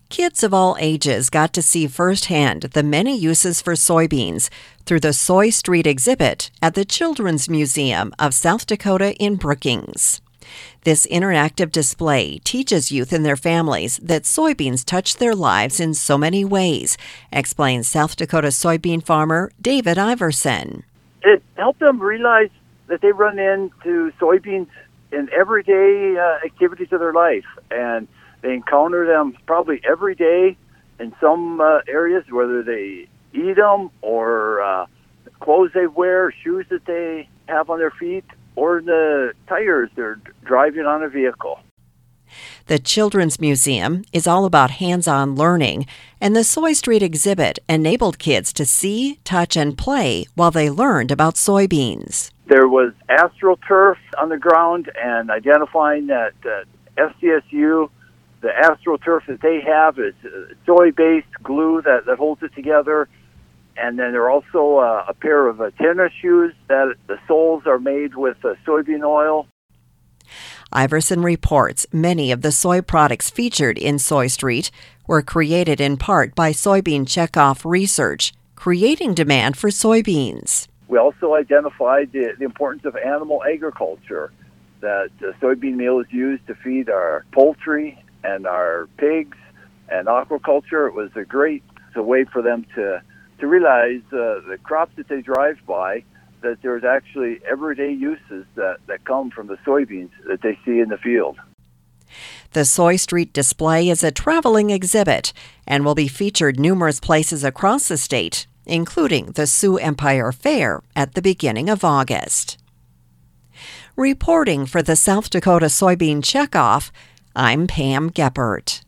Kids of all ages got to see firsthand the many uses for soybeans through the Soy Street exhibit at the Children's Museum of South Dakota in Brookings. This interactive display teaches youth and their families that soybeans touch their lives in so many ways, explains South Dakota soybean farmer David Iverson. It helped them realize that they run into soybeans in everyday activities of their life, and they encounter them probably every day in some areas, whether they eat them or clothes they wear, shoes that they have on their feet, or the tires they're driving on a vehicle. The Children's Museum is all about hands-on learning, and the Soy Street exhibit enabled kids to see, touch, and play while they learned about soybeans. There was AstroTurf on the ground, and identifying that SDSU, the AstroTurf that they have is soy-based glue that holds it together. And then there are also a pair of tennis shoes that the soles are made with soybean oil. Iverson reports many of the soy products featured in Soy Street were created in part by soybean checkoff research, creating demand for soybeans. We also identified the importance of animal agriculture, that soybean meal is used to feed our poultry and our pigs and aquaculture. It was a way for them to realize the crops that they drive by, that there's actually everyday uses that come from the soybeans that they see in the field. The Soy Street display is a traveling exhibit and will be featured numerous places across the state, including the Sioux Empire Fair at the beginning of August. Reporting for the South Dakota Soybean Checkoff, I'm Pam Geppert.